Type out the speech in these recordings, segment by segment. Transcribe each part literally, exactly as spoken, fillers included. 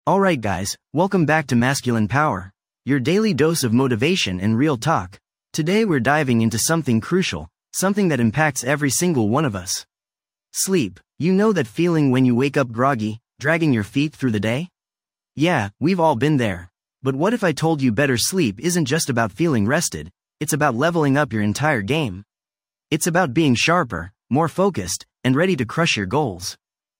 Alright guys, welcome back to Masculine Power, your daily dose of motivation and real talk. Today we're diving into something crucial, something that impacts every single one of us. Sleep. You know that feeling when you wake up groggy, dragging your feet through the day? Yeah, we've all been there. But what if I told you better sleep isn't just about feeling rested, it's about leveling up your entire game. It's about being sharper, more focused, and ready to crush your goals.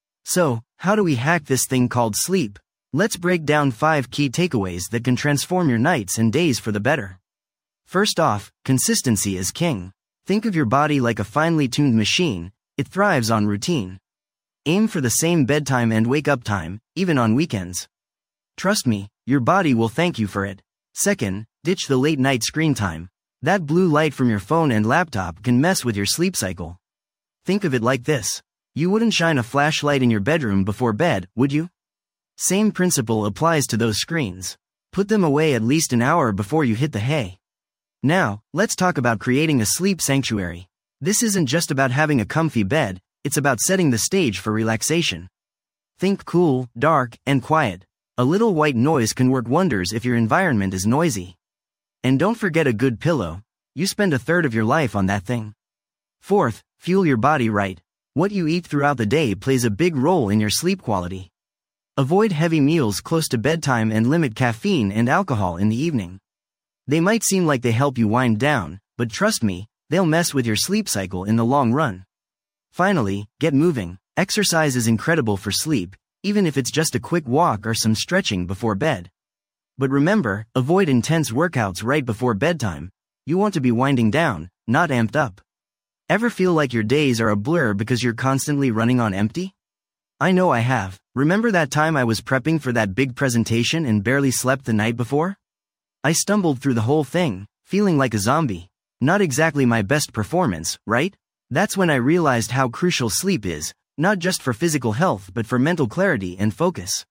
So, how do we hack this thing called sleep? Let's break down five key takeaways that can transform your nights and days for the better. First off, consistency is king. Think of your body like a finely tuned machine, it thrives on routine. Aim for the same bedtime and wake-up time, even on weekends. Trust me, your body will thank you for it. Second, ditch the late-night screen time. That blue light from your phone and laptop can mess with your sleep cycle. Think of it like this. You wouldn't shine a flashlight in your bedroom before bed, would you? Same principle applies to those screens. Put them away at least an hour before you hit the hay. Now, let's talk about creating a sleep sanctuary. This isn't just about having a comfy bed, it's about setting the stage for relaxation. Think cool, dark, and quiet. A little white noise can work wonders if your environment is noisy. And don't forget a good pillow. You spend a third of your life on that thing. Fourth, fuel your body right. What you eat throughout the day plays a big role in your sleep quality. Avoid heavy meals close to bedtime and limit caffeine and alcohol in the evening. They might seem like they help you wind down, but trust me, they'll mess with your sleep cycle in the long run. Finally, get moving. Exercise is incredible for sleep, even if it's just a quick walk or some stretching before bed. But remember, avoid intense workouts right before bedtime. You want to be winding down, not amped up. Ever feel like your days are a blur because you're constantly running on empty? I know I have. Remember that time I was prepping for that big presentation and barely slept the night before? I stumbled through the whole thing, feeling like a zombie. Not exactly my best performance, right? That's when I realized how crucial sleep is, not just for physical health but for mental clarity and focus.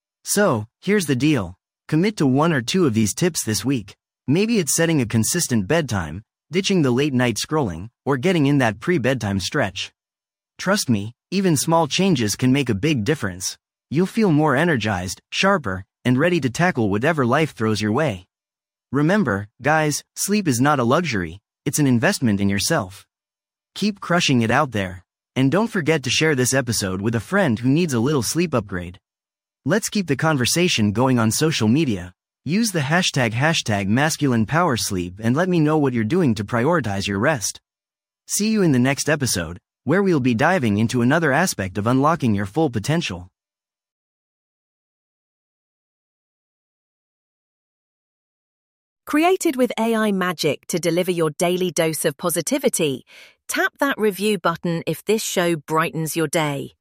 So, here's the deal. Commit to one or two of these tips this week. Maybe it's setting a consistent bedtime, ditching the late night scrolling, or getting in that pre-bedtime stretch. Trust me, even small changes can make a big difference. You'll feel more energized, sharper, and ready to tackle whatever life throws your way. Remember, guys, sleep is not a luxury, it's an investment in yourself. Keep crushing it out there. And don't forget to share this episode with a friend who needs a little sleep upgrade. Let's keep the conversation going on social media. Use the hashtag hashtag masculine power sleep and let me know what you're doing to prioritize your rest. See you in the next episode, where we'll be diving into another aspect of unlocking your full potential. Created with A I magic to deliver your daily dose of positivity, tap that review button if this show brightens your day.